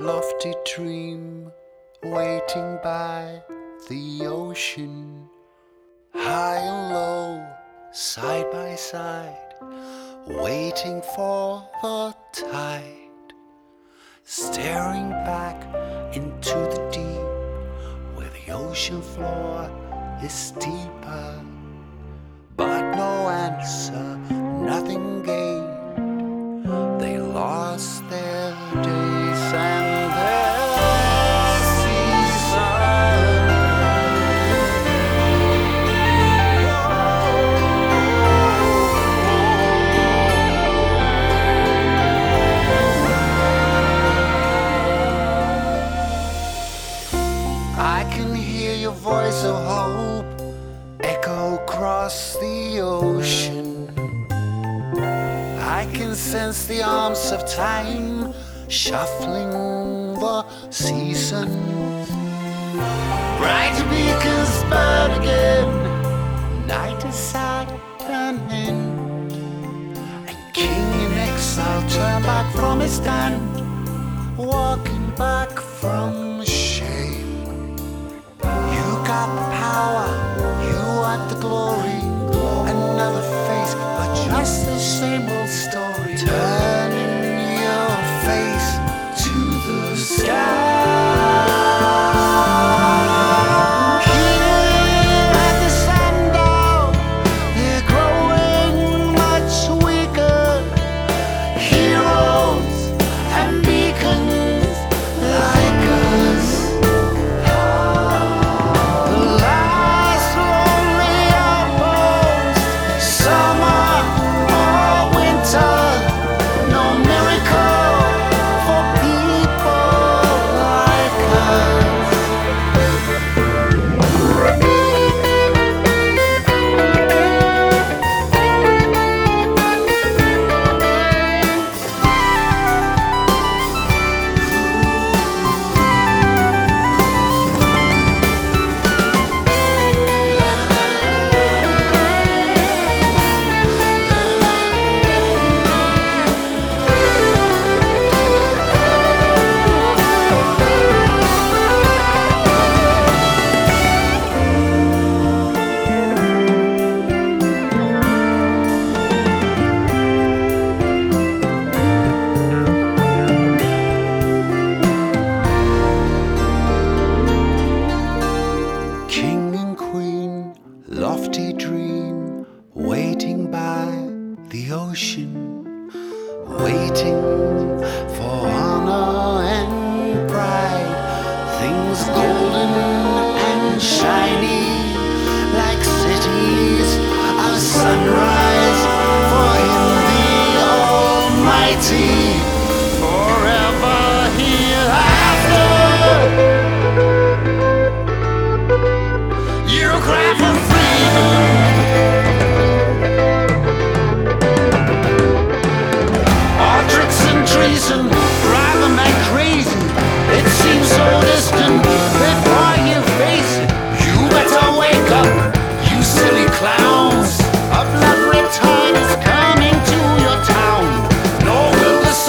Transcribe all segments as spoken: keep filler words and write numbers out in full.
lofty dream, waiting by the ocean. High and low, side by side, waiting for the tide. Staring back into the deep, where the ocean floor is deeper. But no answer, nothing gained. They lost their days and their season. I can hear your voice of hope echo across the ocean. I can sense the arms of time shuffling the seasons. Bright beacons burn again, night is sad and end, and king in exile turn back from his stand, walking back from shame. You got the power, you want the glory, another face, but just the same old story. Turning your face to the sky. Here at the sundown, they're growing much weaker. Heroes and beacons like us. The last lonely outpost, summer or winter, no miracle for people like us. King and queen, lofty dream, waiting by the ocean, waiting for honor and pride, things golden and shiny, like cities of sunrise, for him the Almighty, forever hereafter. You cry for freedom. All tricks and treason drive a man crazy. It seems so distant before you face it. You better wake up, you silly clowns. A blood red tide is coming to your town. Nor will the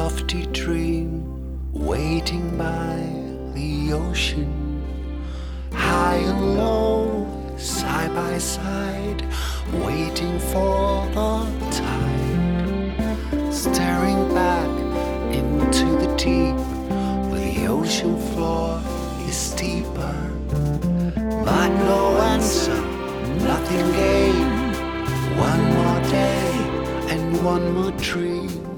lofty dream, waiting by the ocean, high and low, side by side, waiting for the tide, staring back into the deep, where the ocean floor is deeper, but no answer, nothing gained. One more day and one more dream.